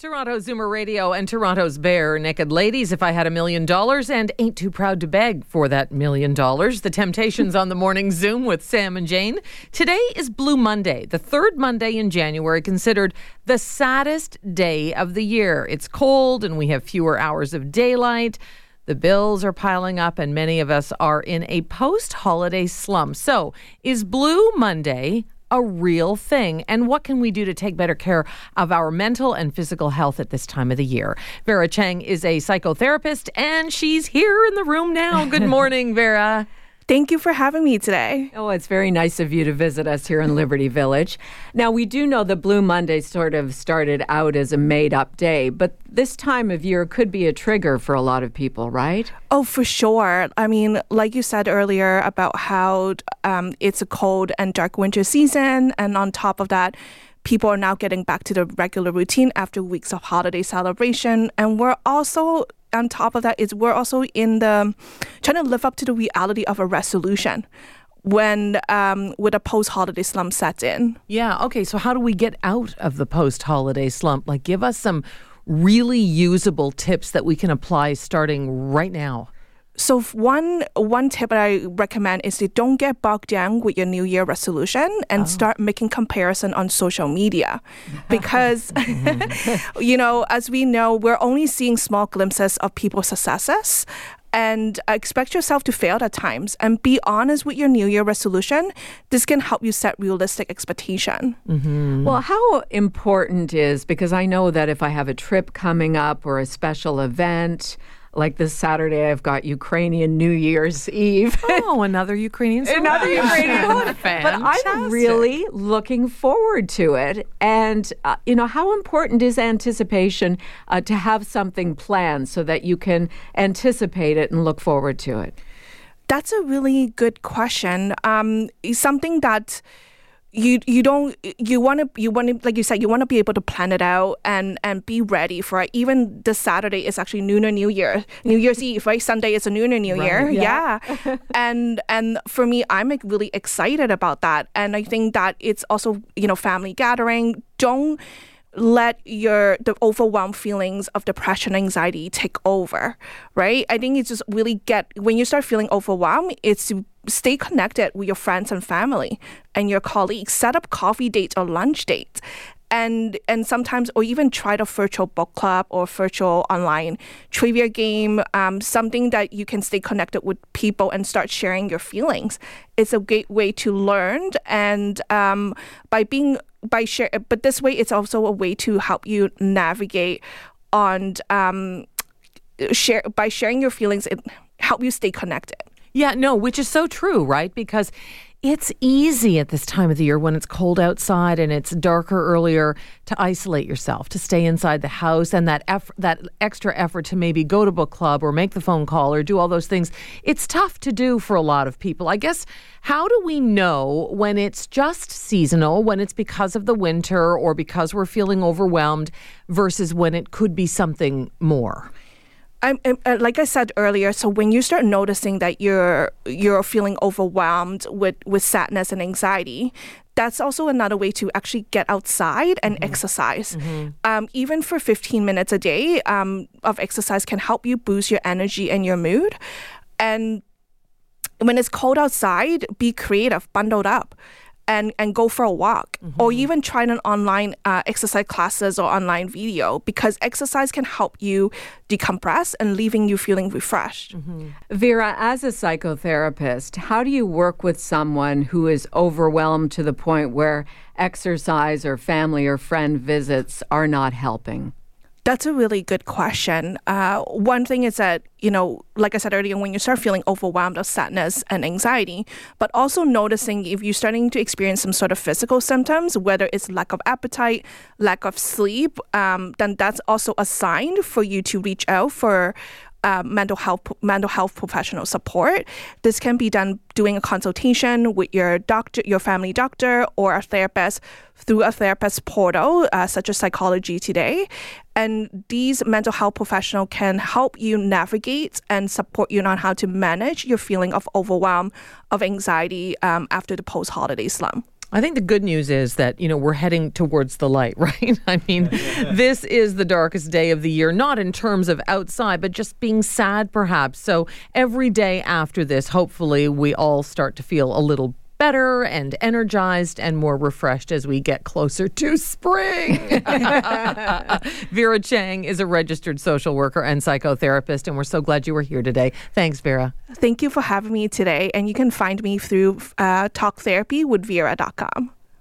Toronto Zoomer Radio and Toronto's Bare Naked Ladies. If I had $1 million and ain't too proud to beg for that $1 million. The Temptations on the Morning Zoom with Sam and Jane. Today is Blue Monday, the third Monday in January, considered the saddest day of the year. It's cold and we have fewer hours of daylight. The bills are piling up and many of us are in a post-holiday slump. So, is Blue Monday a real thing? And what can we do to take better care of our mental and physical health at this time of the year? Vera Chang is a psychotherapist and she's here in the room now. Good morning, Vera. Thank you for having me today. Oh, it's very nice of you to visit us here in Liberty Village. Now, we do know that Blue Monday sort of started out as a made-up day, but this time of year could be a trigger for a lot of people, right? Oh, for sure. I mean, like you said earlier about how it's a cold and dark winter season, and on top of that, people are now getting back to the regular routine after weeks of holiday celebration, and we're also on top of that is we're also in the trying to live up to the reality of a resolution when with a post-holiday slump sets in. Yeah. Okay. So how do we get out of the post-holiday slump? Like, give us some really usable tips that we can apply starting right now. So one tip that I recommend is to don't get bogged down with your New Year resolution and start making comparison on social media. Because, as we know, we're only seeing small glimpses of people's successes. And expect yourself to fail at times and be honest with your New Year resolution. This can help you set realistic expectation. Mm-hmm. Well, how important is, because I know that if I have a trip coming up or a special event, like this Saturday, I've got Ukrainian New Year's Eve. Oh, another Ukrainian celebration. Another Ukrainian holiday. But I'm really looking forward to it. And, how important is anticipation to have something planned so that you can anticipate it and look forward to it? That's a really good question. It's something that you want to like you said, you want to be able to plan it out and be ready for it. Even this Saturday is actually Lunar New Year's Eve, right? Sunday is a Lunar New Year. Yeah. and for me, I'm really excited about that. And I think that it's also, family gathering. Don't let the overwhelmed feelings of depression, anxiety take over, right? I think it's just really when you start feeling overwhelmed, it's to stay connected with your friends and family and your colleagues. Set up coffee dates or lunch dates. And sometimes, or even try the virtual book club or virtual online trivia game, something that you can stay connected with people and start sharing your feelings. It's a great way to learn, and but this way it's also a way to help you navigate on by sharing your feelings. It help you stay connected. Yeah, no, which is so true, right? Because it's easy at this time of the year when it's cold outside and it's darker earlier to isolate yourself, to stay inside the house, and that extra effort to maybe go to book club or make the phone call or do all those things. It's tough to do for a lot of people. I guess, how do we know when it's just seasonal, when it's because of the winter or because we're feeling overwhelmed versus when it could be something more? Like I said earlier, so when you start noticing that you're feeling overwhelmed with sadness and anxiety, that's also another way to actually get outside and exercise. Mm-hmm. Even for 15 minutes a day of exercise can help you boost your energy and your mood. And when it's cold outside, be creative, bundled up. And go for a walk, or even try an online exercise classes or online video, because exercise can help you decompress and leaving you feeling refreshed. Mm-hmm. Vera, as a psychotherapist, how do you work with someone who is overwhelmed to the point where exercise or family or friend visits are not helping? That's a really good question. One thing is that, like I said earlier, when you start feeling overwhelmed of sadness and anxiety, but also noticing if you're starting to experience some sort of physical symptoms, whether it's lack of appetite, lack of sleep, then that's also a sign for you to reach out for mental health professional support. This can be done doing a consultation with your doctor, your family doctor, or a therapist through a therapist portal such as Psychology Today. And these mental health professionals can help you navigate and support you on how to manage your feeling of overwhelm, of anxiety after the post-holiday slump. I think the good news is that, we're heading towards the light, right? I mean, this is the darkest day of the year, not in terms of outside, but just being sad perhaps. So every day after this, hopefully we all start to feel a little better and energized and more refreshed as we get closer to spring. Vera Chang is a registered social worker and psychotherapist, and we're so glad you were here today. Thanks, Vera. Thank you for having me today. And you can find me through talktherapywithvera.com.